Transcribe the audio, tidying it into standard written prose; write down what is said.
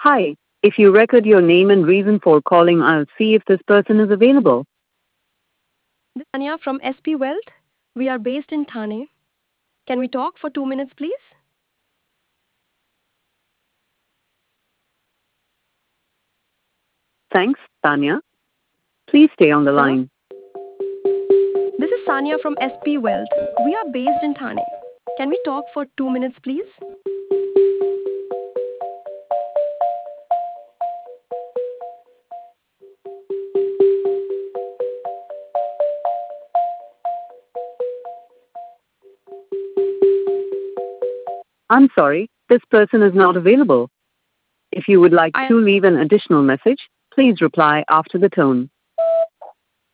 Hi, if you record your name and reason for calling, I'll see if this person is available. This is Anya from SP Wealth. We are based in Thane. Can we talk for 2 minutes, please? Thanks, Tanya. Please stay on the Sir, line. this is Sanya from SP Wealth. We are based in Thane. Can we talk for 2 minutes, please? I'm sorry, this person is not available. If you would like I to leave an additional message, please reply after the tone.